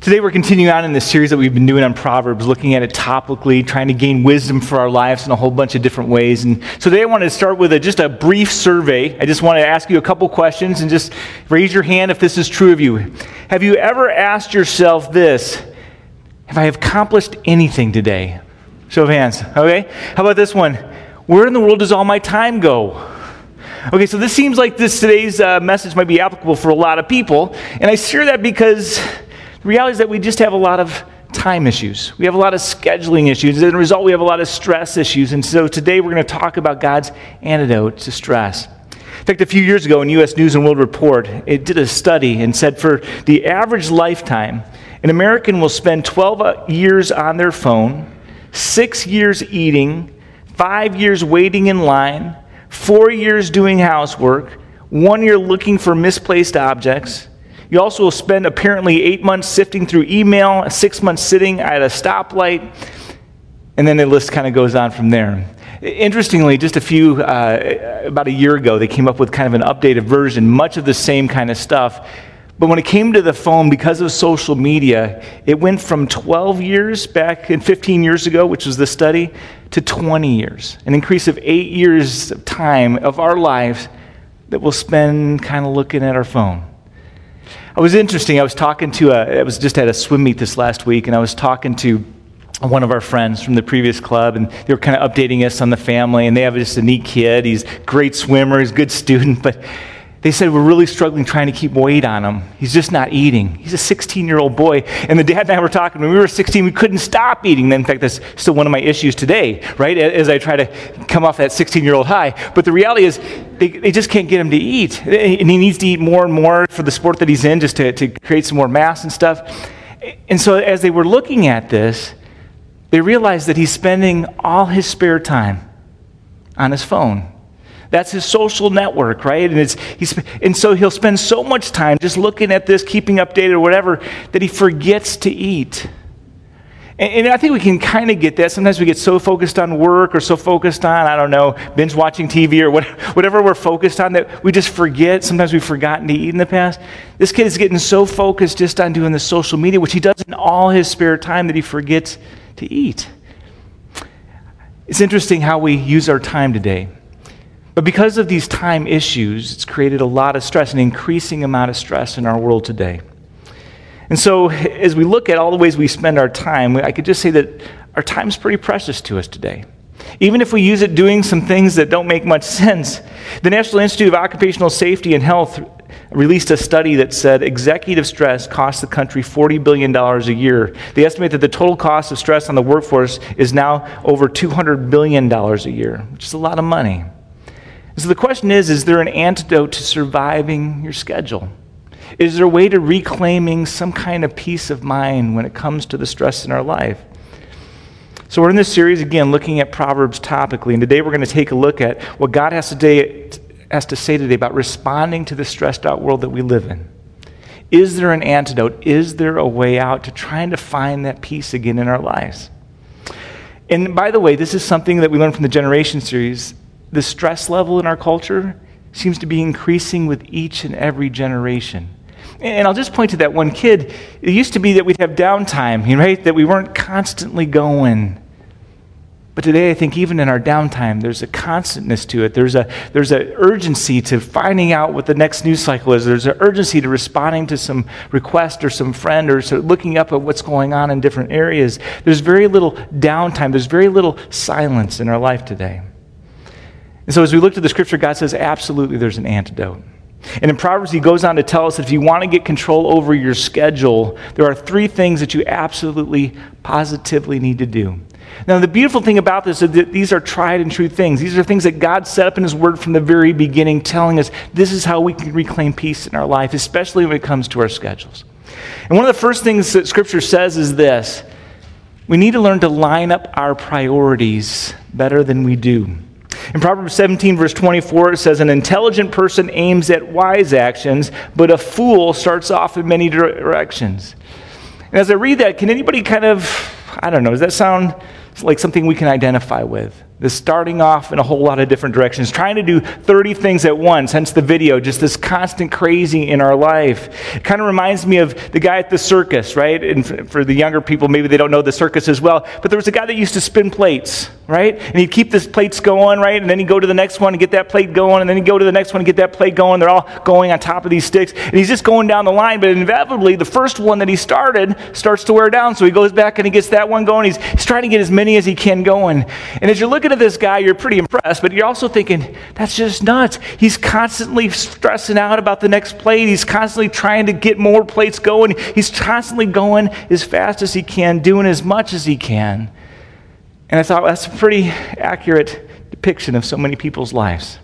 Today we're continuing on in this series that we've been doing on Proverbs, looking at it topically, trying to gain wisdom for our lives in a whole bunch of different ways. And so today I wanted to start with just a brief survey. I just want to ask you a couple questions and just raise your hand if this is true of you. Have you ever asked yourself this: have I accomplished anything today? Show of hands. Okay. How about this one? Where in the world does all my time go? Okay, so this seems like today's message might be applicable for a lot of people. And I share that because the reality is that we just have a lot of time issues. We have a lot of scheduling issues. As a result, we have a lot of stress issues. And so today we're going to talk about God's antidote to stress. In fact, a few years ago in U.S. News and World Report, it did a study and said for the average lifetime, an American will spend 12 years on their phone, 6 years eating, 5 years waiting in line, 4 years doing housework, 1 year looking for misplaced objects. You also will spend apparently 8 months sifting through email, 6 months sitting at a stoplight, and then the list kind of goes on from there. Interestingly, just about a year ago, they came up with kind of an updated version, much of the same kind of stuff. But when it came to the phone, because of social media, it went from 12 years back in 15 years ago, which was the study, to 20 years. An increase of 8 years of time of our lives that we'll spend kind of looking at our phone. It was interesting. I was just at a swim meet this last week, and I was talking to one of our friends from the previous club, and they were kind of updating us on the family, and they have just a neat kid. He's a great swimmer, he's a good student, but they said we're really struggling trying to keep weight on him. He's just not eating. He's a 16-year-old boy. And the dad and I were talking, when we were 16, we couldn't stop eating. In fact, that's still one of my issues today, right? As I try to come off that 16-year-old high. But the reality is they just can't get him to eat. And he needs to eat more and more for the sport that he's in, just to create some more mass and stuff. And so as they were looking at this, they realized that he's spending all his spare time on his phone. That's his social network, right? And so he'll spend so much time just looking at this, keeping updated or whatever, that he forgets to eat. And I think we can kind of get that. Sometimes we get so focused on work or so focused on, I don't know, binge watching TV or whatever we're focused on that we just forget. Sometimes we've forgotten to eat in the past. This kid is getting so focused just on doing the social media, which he does in all his spare time, that he forgets to eat. It's interesting how we use our time today. But because of these time issues, it's created a lot of stress, an increasing amount of stress in our world today. And so as we look at all the ways we spend our time, I could just say that our time is pretty precious to us today. Even if we use it doing some things that don't make much sense. The National Institute of Occupational Safety and Health released a study that said executive stress costs the country $40 billion a year. They estimate that the total cost of stress on the workforce is now over $200 billion a year, which is a lot of money. So the question is there an antidote to surviving your schedule? Is there a way to reclaiming some kind of peace of mind when it comes to the stress in our life? So we're in this series, again, looking at Proverbs topically, and today we're going to take a look at what God has to say today about responding to the stressed out world that we live in. Is there an antidote? Is there a way out to trying to find that peace again in our lives? And by the way, this is something that we learned from the Generation series. The stress level in our culture seems to be increasing with each and every generation. And I'll just point to that one kid. It used to be that we'd have downtime, right? That we weren't constantly going. But today, I think even in our downtime, there's a constantness to it. There's an urgency to finding out what the next news cycle is. There's an urgency to responding to some request or some friend or so looking up at what's going on in different areas. There's very little downtime. There's very little silence in our life today. And so as we look to the scripture, God says, absolutely, there's an antidote. And in Proverbs, he goes on to tell us that if you want to get control over your schedule, there are 3 things that you absolutely, positively need to do. Now, the beautiful thing about this is that these are tried and true things. These are things that God set up in his word from the very beginning, telling us this is how we can reclaim peace in our life, especially when it comes to our schedules. And one of the first things that scripture says is this: we need to learn to line up our priorities better than we do. In Proverbs 17, verse 24, it says, an intelligent person aims at wise actions, but a fool starts off in many directions. And as I read that, can anybody does that sound like something we can identify with? This starting off in a whole lot of different directions, trying to do 30 things at once, hence the video, just this constant crazy in our life. It kind of reminds me of the guy at the circus, right? And for the younger people, maybe they don't know the circus as well, but there was a guy that used to spin plates, right? And he'd keep the plates going, right? And then he'd go to the next one and get that plate going, and then he'd go to the next one and get that plate going. They're all going on top of these sticks, and he's just going down the line, but inevitably, the first one that he started starts to wear down, so he goes back and he gets that one going. He's trying to get as many as he can going. And as you're looking at this guy, you're pretty impressed, but you're also thinking, that's just nuts. He's constantly stressing out about the next plate. He's constantly trying to get more plates going. He's constantly going as fast as he can, doing as much as he can. And I thought, well, that's a pretty accurate depiction of so many people's lives,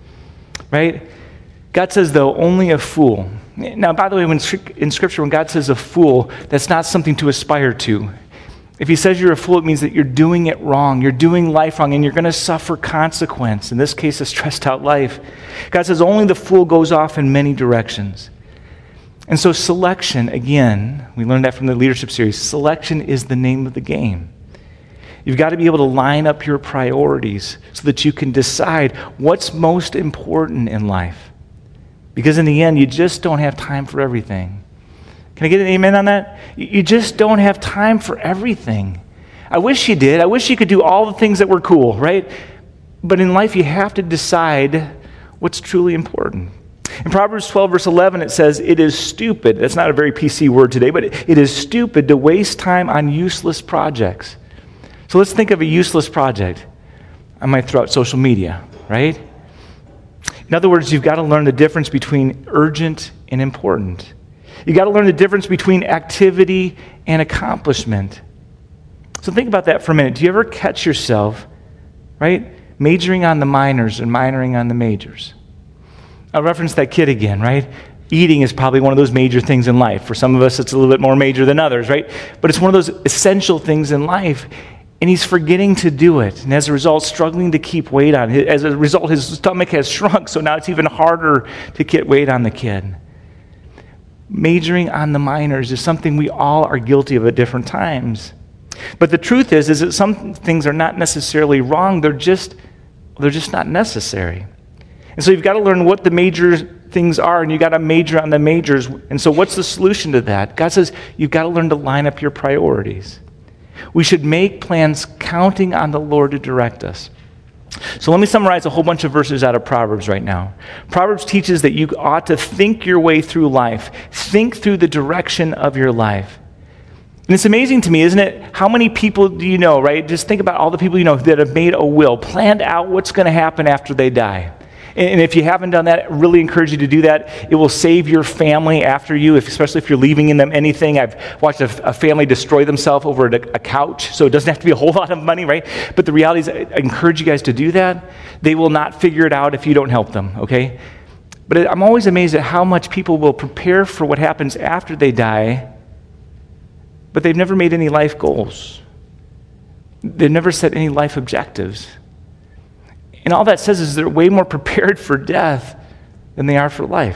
right? God says, though, only a fool. Now, by the way, in Scripture, when God says a fool, that's not something to aspire to. If he says you're a fool, it means that you're doing it wrong. You're doing life wrong, and you're going to suffer consequence. In this case, a stressed out life. God says only the fool goes off in many directions. And so selection, again, we learned that from the leadership series. Selection is the name of the game. You've got to be able to line up your priorities so that you can decide what's most important in life. Because in the end, you just don't have time for everything. Can I get an amen on that? You just don't have time for everything. I wish you did. I wish you could do all the things that were cool, right? But in life, you have to decide what's truly important. In Proverbs 12, verse 11, it says, it is stupid. That's not a very PC word today, but it is stupid to waste time on useless projects. So let's think of a useless project. I might throw out social media, right? In other words, you've got to learn the difference between urgent and important. You've got to learn the difference between activity and accomplishment. So think about that for a minute. Do you ever catch yourself, right, majoring on the minors and minoring on the majors? I'll reference that kid again, right? Eating is probably one of those major things in life. For some of us, it's a little bit more major than others, right? But it's one of those essential things in life. And he's forgetting to do it. And as a result, struggling to keep weight on it. As a result, his stomach has shrunk, so now it's even harder to get weight on the kid. Majoring on the minors is something we all are guilty of at different times. But the truth is that some things are not necessarily wrong. They're just not necessary. And so you've got to learn what the major things are, and you've got to major on the majors. And so what's the solution to that? God says you've got to learn to line up your priorities. We should make plans counting on the Lord to direct us. So let me summarize a whole bunch of verses out of Proverbs right now. Proverbs teaches that you ought to think your way through life. Think through the direction of your life. And it's amazing to me, isn't it? How many people do you know, right? Just think about all the people you know that have made a will, planned out what's going to happen after they die. And if you haven't done that, I really encourage you to do that. It will save your family after you, especially if you're leaving in them anything. I've watched a family destroy themselves over a couch, so it doesn't have to be a whole lot of money, right? But the reality is, I encourage you guys to do that. They will not figure it out if you don't help them, okay? But I'm always amazed at how much people will prepare for what happens after they die, but they've never made any life goals. They've never set any life objectives. And all that says is they're way more prepared for death than they are for life.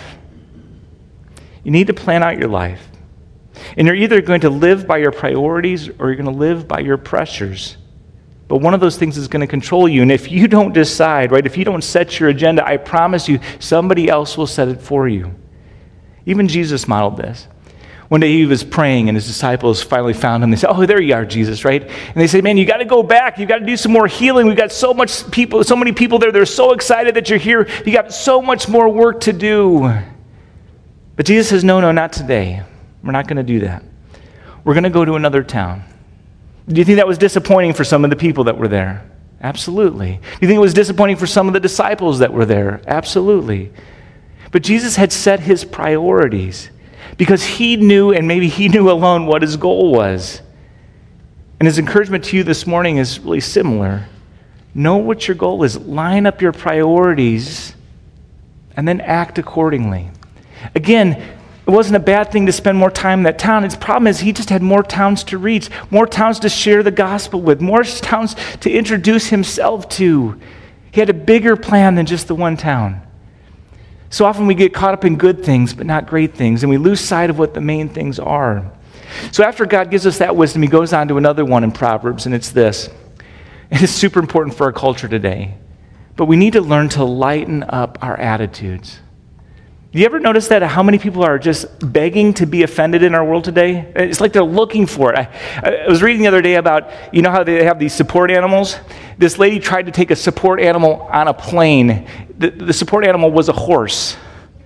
You need to plan out your life. And you're either going to live by your priorities or you're going to live by your pressures. But one of those things is going to control you. And if you don't decide, right, if you don't set your agenda, I promise you, somebody else will set it for you. Even Jesus modeled this. One day he was praying and his disciples finally found him. They said, oh, there you are, Jesus, right? And they said, man, you got to go back. You got to do some more healing. We've got so many people there. They're so excited that you're here. You got so much more work to do. But Jesus says, no, not today. We're not going to do that. We're going to go to another town. Do you think that was disappointing for some of the people that were there? Absolutely. Do you think it was disappointing for some of the disciples that were there? Absolutely. But Jesus had set his priorities. Because he knew, and maybe he knew alone, what his goal was. And his encouragement to you this morning is really similar. Know what your goal is. Line up your priorities and then act accordingly. Again, it wasn't a bad thing to spend more time in that town. His problem is he just had more towns to reach, more towns to share the gospel with, more towns to introduce himself to. He had a bigger plan than just the one town. So often we get caught up in good things, but not great things, and we lose sight of what the main things are. So after God gives us that wisdom, he goes on to another one in Proverbs, and it's this. It is super important for our culture today. But we need to learn to lighten up our attitudes. Do you ever notice that how many people are just begging to be offended in our world today? It's like they're looking for it. I was reading the other day about, you know how they have these support animals? This lady tried to take a support animal on a plane. The support animal was a horse.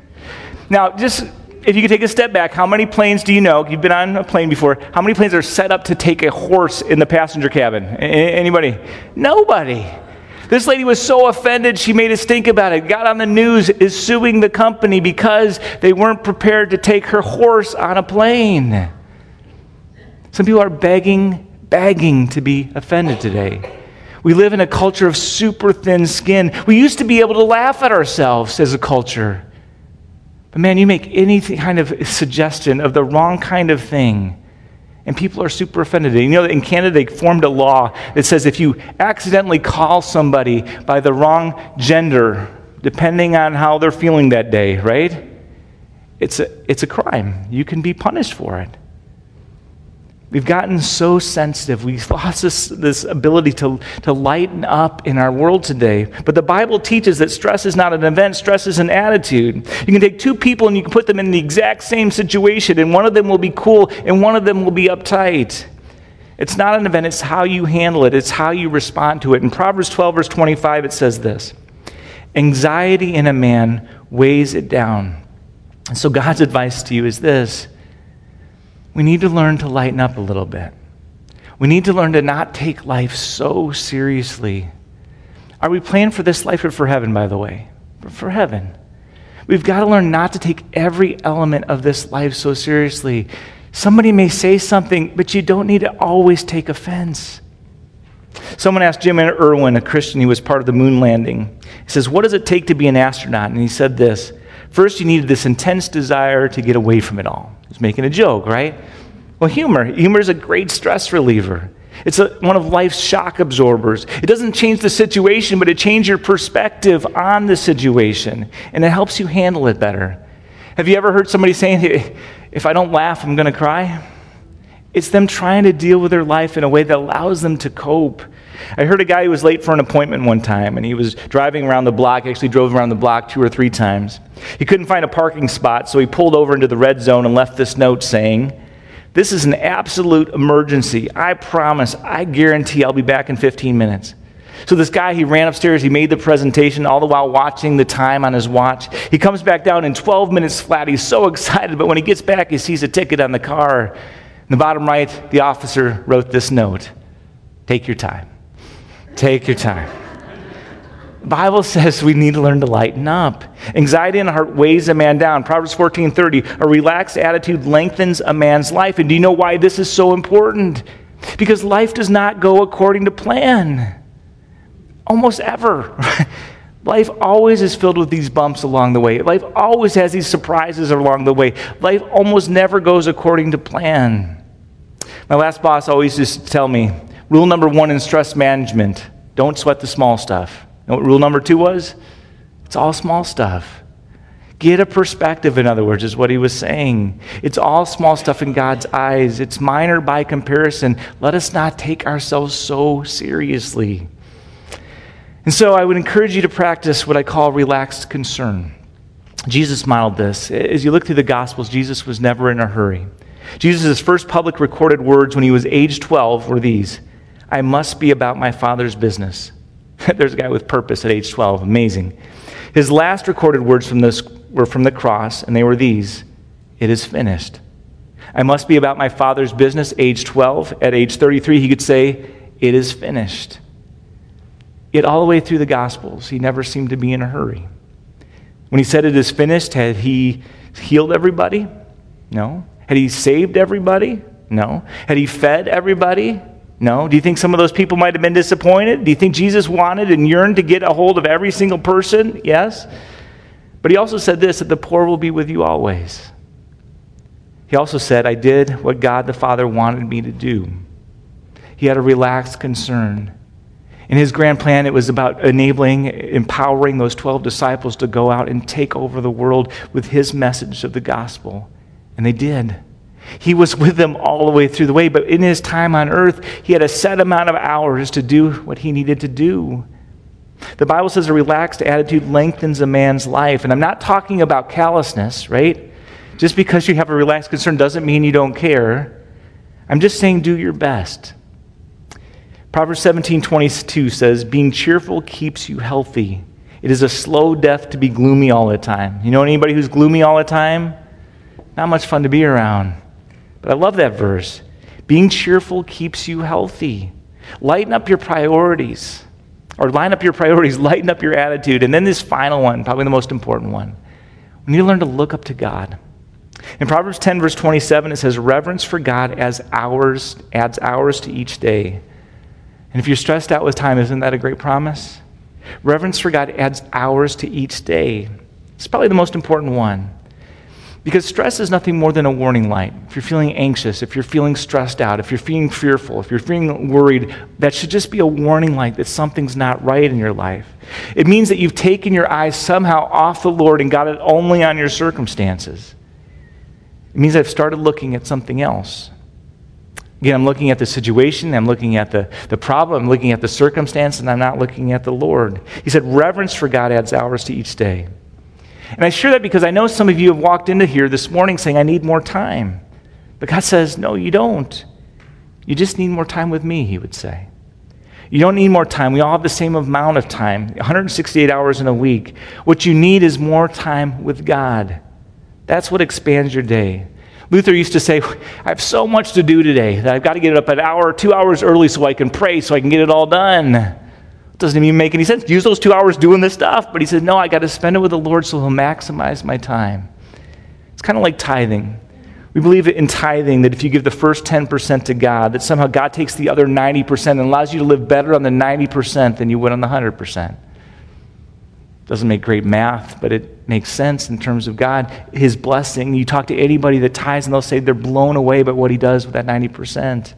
Now, just if you could take a step back, how many planes do you know? You've been on a plane before. How many planes are set up to take a horse in the passenger cabin? Anybody? Nobody. This lady was so offended, she made us think about it. Got on the news, is suing the company because they weren't prepared to take her horse on a plane. Some people are begging to be offended today. We live in a culture of super thin skin. We used to be able to laugh at ourselves as a culture. But man, you make any kind of suggestion of the wrong kind of thing, and people are super offended. You know, in Canada, they formed a law that says if you accidentally call somebody by the wrong gender, depending on how they're feeling that day, right? It's a crime. You can be punished for it. We've gotten so sensitive. We've lost this ability to lighten up in our world today. But the Bible teaches that stress is not an event, stress is an attitude. You can take two people and you can put them in the exact same situation, and one of them will be cool and one of them will be uptight. It's not an event, it's how you handle it, it's how you respond to it. In Proverbs 12, verse 25, it says this: anxiety in a man weighs it down. And so God's advice to you is this: we need to learn to lighten up a little bit. We need to learn to not take life so seriously. Are we playing for this life or for heaven, by the way? For heaven. We've got to learn not to take every element of this life so seriously. Somebody may say something, but you don't need to always take offense. Someone asked Jim Irwin, a Christian who was part of the moon landing. He says, what does it take to be an astronaut? And he said this: first, you needed this intense desire to get away from it all. He's making a joke, right? Well, humor is a great stress reliever. It's one of life's shock absorbers. It doesn't change the situation, but it changes your perspective on the situation, and it helps you handle it better. Have you ever heard somebody saying, hey, if I don't laugh, I'm going to cry? It's them trying to deal with their life in a way that allows them to cope. I heard a guy who was late for an appointment one time, and he was driving around the block, actually drove around the block 2 or 3 times. He couldn't find a parking spot, so he pulled over into the red zone and left this note saying, this is an absolute emergency. I promise, I guarantee I'll be back in 15 minutes. So this guy, he ran upstairs, he made the presentation, all the while watching the time on his watch. He comes back down in 12 minutes flat. He's so excited, but when he gets back, he sees a ticket on the car. In the bottom right, the officer wrote this note: take your time. Take your time. The Bible says we need to learn to lighten up. Anxiety in the heart weighs a man down. Proverbs 14:30, a relaxed attitude lengthens a man's life. And do you know why this is so important? Because life does not go according to plan. Almost ever. Life always is filled with these bumps along the way. Life always has these surprises along the way. Life almost never goes according to plan. My last boss always used to tell me, rule number 1 in stress management, don't sweat the small stuff. You know what rule number 2 was? It's all small stuff. Get a perspective, in other words, is what he was saying. It's all small stuff in God's eyes. It's minor by comparison. Let us not take ourselves so seriously. And so I would encourage you to practice what I call relaxed concern. Jesus modeled this. As you look through the Gospels, Jesus was never in a hurry. Jesus' first public recorded words when he was age 12 were these: I must be about my Father's business. There's a guy with purpose at age 12. Amazing. His last recorded words from this were from the cross, and they were these: it is finished. I must be about my Father's business, age 12. At age 33, he could say, it is finished. Yet all the way through the Gospels, he never seemed to be in a hurry. When he said it is finished, had he healed everybody? No. Had he saved everybody? No. Had he fed everybody? No. Do you think some of those people might have been disappointed? Do you think Jesus wanted and yearned to get a hold of every single person? Yes. But he also said this, that the poor will be with you always. He also said, I did what God the Father wanted me to do. He had a relaxed concern. In his grand plan, it was about enabling, empowering those 12 disciples to go out and take over the world with his message of the gospel. And they did. He was with them all the way through the way, but in his time on earth, he had a set amount of hours to do what he needed to do. The Bible says a relaxed attitude lengthens a man's life. And I'm not talking about callousness, right? Just because you have a relaxed concern doesn't mean you don't care. I'm just saying do your best. Proverbs 17:22 says, being cheerful keeps you healthy. It is a slow death to be gloomy all the time. You know anybody who's gloomy all the time? Not much fun to be around. But I love that verse. Being cheerful keeps you healthy. Lighten up your priorities. Or line up your priorities, lighten up your attitude. And then this final one, probably the most important one. We need to learn to look up to God. In Proverbs 10, verse 27, it says, reverence for God adds hours to each day. And if you're stressed out with time, isn't that a great promise? Reverence for God adds hours to each day. It's probably the most important one. Because stress is nothing more than a warning light. If you're feeling anxious, if you're feeling stressed out, if you're feeling fearful, if you're feeling worried, that should just be a warning light that something's not right in your life. It means that you've taken your eyes somehow off the Lord and got it only on your circumstances. It means I've started looking at something else. Again, I'm looking at the situation, I'm looking at the problem, I'm looking at the circumstance, and I'm not looking at the Lord. He said, reverence for God adds hours to each day. And I share that because I know some of you have walked into here this morning saying, I need more time. But God says, no, you don't. You just need more time with me, he would say. You don't need more time. We all have the same amount of time, 168 hours in a week. What you need is more time with God. That's what expands your day. Luther used to say, I have so much to do today that I've got to get up an hour or 2 hours early so I can pray, so I can get it all done. It doesn't even make any sense. Use those 2 hours doing this stuff. But he said, no, I got to spend it with the Lord so he'll maximize my time. It's kind of like tithing. We believe in tithing that if you give the first 10% to God, that somehow God takes the other 90% and allows you to live better on the 90% than you would on the 100%. Doesn't make great math, but it makes sense in terms of God, his blessing. You talk to anybody that tithes and they'll say they're blown away by what he does with that 90%.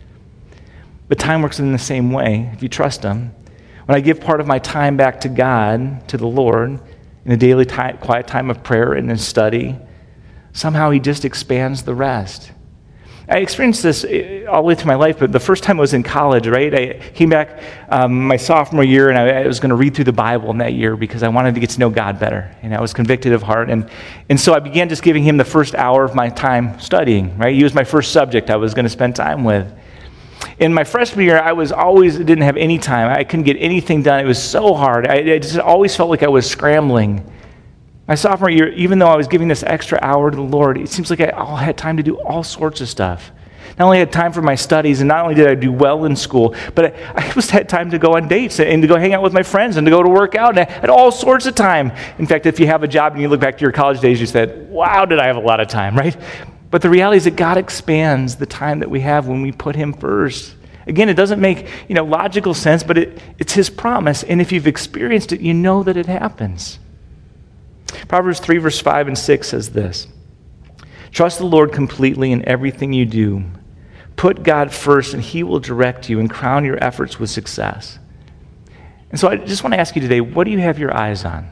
But time works in the same way if you trust him. When I give part of my time back to God, to the Lord, in a daily quiet time of prayer and in study, somehow he just expands the rest. I experienced this all the way through my life, but the first time I was in college, right? I came back my sophomore year, and I was going to read through the Bible in that year because I wanted to get to know God better, and I was convicted of heart. And so I began just giving him the first hour of my time studying, right? He was my first subject I was going to spend time with. In my freshman year, didn't have any time. I couldn't get anything done. It was so hard. I just always felt like I was scrambling. My sophomore year, even though I was giving this extra hour to the Lord, it seems like I had time to do all sorts of stuff. Not only had time for my studies, and not only did I do well in school, but I just had time to go on dates and to go hang out with my friends and to go to work out. And I had all sorts of time. In fact, if you have a job and you look back to your college days, you said, wow, did I have a lot of time, right? But the reality is that God expands the time that we have when we put him first. Again, it doesn't make logical sense, but it's his promise. And if you've experienced it, you know that it happens. Proverbs 3, verse 5 and 6 says this: trust the Lord completely in everything you do. Put God first, and he will direct you and crown your efforts with success. And so I just want to ask you today, what do you have your eyes on?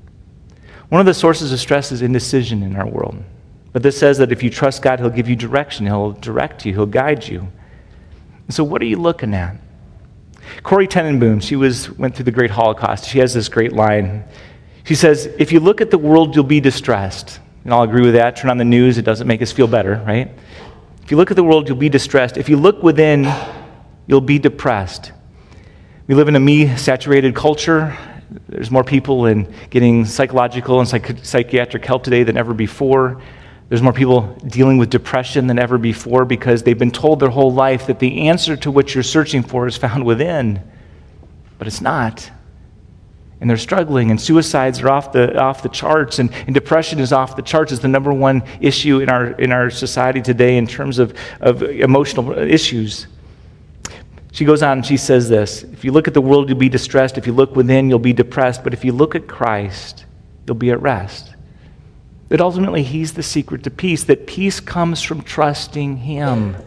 One of the sources of stress is indecision in our world. But this says that if you trust God, he'll give you direction. He'll direct you. He'll guide you. And so what are you looking at? Corrie ten Boom, she went through the Great Holocaust. She has this great line. She says, if you look at the world, you'll be distressed. And I'll agree with that. Turn on the news. It doesn't make us feel better, right? If you look at the world, you'll be distressed. If you look within, you'll be depressed. We live in a me-saturated culture. There's more people in getting psychological and psychiatric help today than ever before. There's more people dealing with depression than ever before because they've been told their whole life that the answer to what you're searching for is found within. But it's not. And they're struggling, and suicides are off the charts, and depression is off the charts. It's the number one issue in our society today in terms of emotional issues. She goes on and she says this: if you look at the world, you'll be distressed. If you look within, you'll be depressed. But if you look at Christ, you'll be at rest. That ultimately he's the secret to peace, that peace comes from trusting him.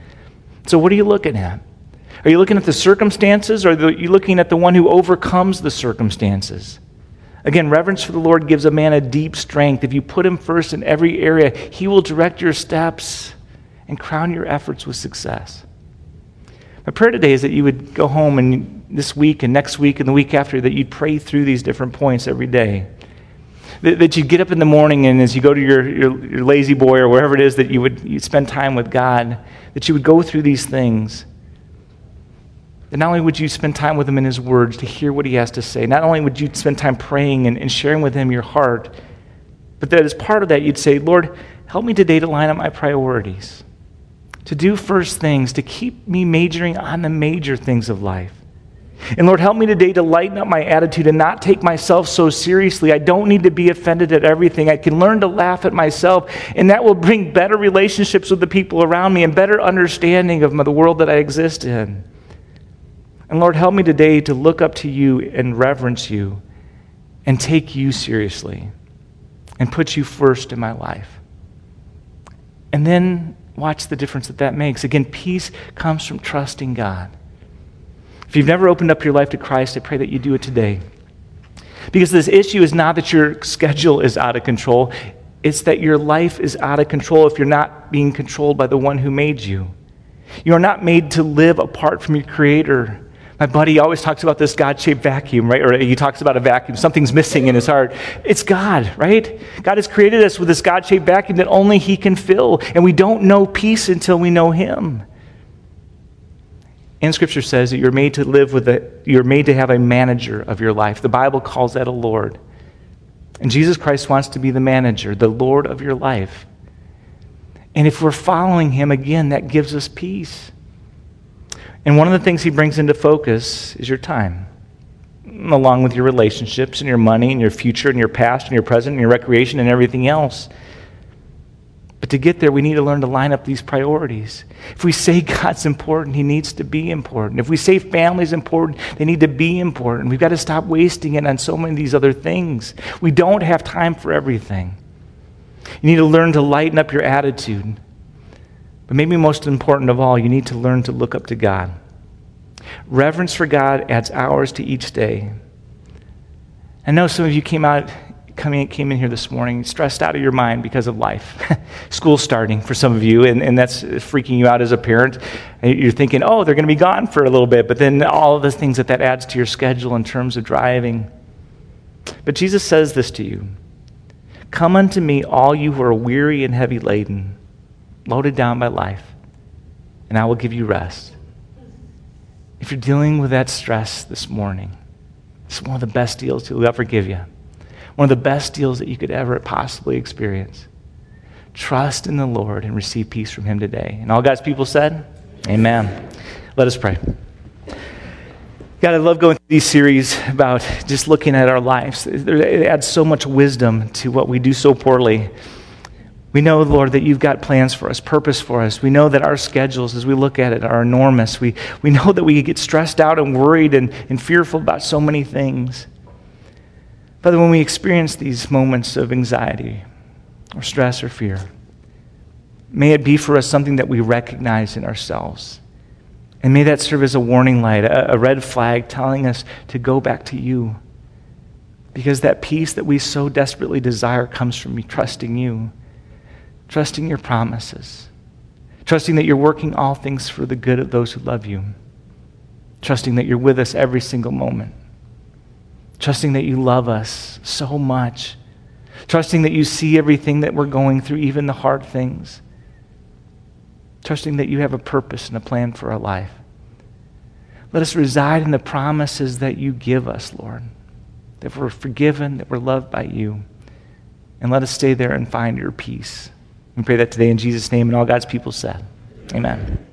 So what are you looking at? Are you looking at the circumstances, or are you looking at the one who overcomes the circumstances? Again, reverence for the Lord gives a man a deep strength. If you put him first in every area, he will direct your steps. and crown your efforts with success. My prayer today is that you would go home and this week and next week and the week after, that you'd pray through these different points every day. That you'd get up in the morning and as you go to your lazy boy or wherever it is that you'd spend time with God, that you would go through these things. That not only would you spend time with him in his words to hear what he has to say, not only would you spend time praying and sharing with him your heart, but that as part of that you'd say, Lord, help me today to line up my priorities, to do first things, to keep me majoring on the major things of life. And Lord, help me today to lighten up my attitude and not take myself so seriously. I don't need to be offended at everything. I can learn to laugh at myself, and that will bring better relationships with the people around me and better understanding of the world that I exist in. And Lord, help me today to look up to you and reverence you and take you seriously and put you first in my life. And then watch the difference that makes. Again, peace comes from trusting God. If you've never opened up your life to Christ, I pray that you do it today. Because this issue is not that your schedule is out of control. It's that your life is out of control if you're not being controlled by the one who made you. You are not made to live apart from your Creator. My buddy always talks about this God-shaped vacuum, right? Or he talks about a vacuum. Something's missing in his heart. It's God, right? God has created us with this God-shaped vacuum that only he can fill. And we don't know peace until we know him. And Scripture says that you're made to have a manager of your life. The Bible calls that a Lord. And Jesus Christ wants to be the manager, the Lord of your life. And if we're following him, again, that gives us peace. And one of the things he brings into focus is your time, along with your relationships and your money and your future and your past and your present and your recreation and everything else. But to get there, we need to learn to line up these priorities. If we say God's important, he needs to be important. If we say family's important, they need to be important. We've got to stop wasting it on so many of these other things. We don't have time for everything. You need to learn to lighten up your attitude. But maybe most important of all, you need to learn to look up to God. Reverence for God adds hours to each day. I know some of you came in here this morning stressed out of your mind because of life. School's starting for some of you, and that's freaking you out as a parent. You're thinking, oh, they're going to be gone for a little bit, but then all of the things that adds to your schedule in terms of driving. But Jesus says this to you. Come unto me, all you who are weary and heavy laden, loaded down by life, and I will give you rest. If you're dealing with that stress this morning, it's one of the best deals he'll ever give you. One of the best deals that you could ever possibly experience. Trust in the Lord and receive peace from him today. And all God's people said, amen. Let us pray. God, I love going through these series about just looking at our lives. It adds so much wisdom to what we do so poorly. We know, Lord, that you've got plans for us, purpose for us. We know that our schedules, as we look at it, are enormous. We know that we get stressed out and worried and fearful about so many things. Father, when we experience these moments of anxiety or stress or fear, may it be for us something that we recognize in ourselves. And may that serve as a warning light, a red flag telling us to go back to you. Because that peace that we so desperately desire comes from trusting you. Trusting your promises. Trusting that you're working all things for the good of those who love you. Trusting that you're with us every single moment. Trusting that you love us so much. Trusting that you see everything that we're going through, even the hard things. Trusting that you have a purpose and a plan for our life. Let us reside in the promises that you give us, Lord. That we're forgiven, that we're loved by you. And let us stay there and find your peace. We pray that today in Jesus' name, and all God's people said, amen.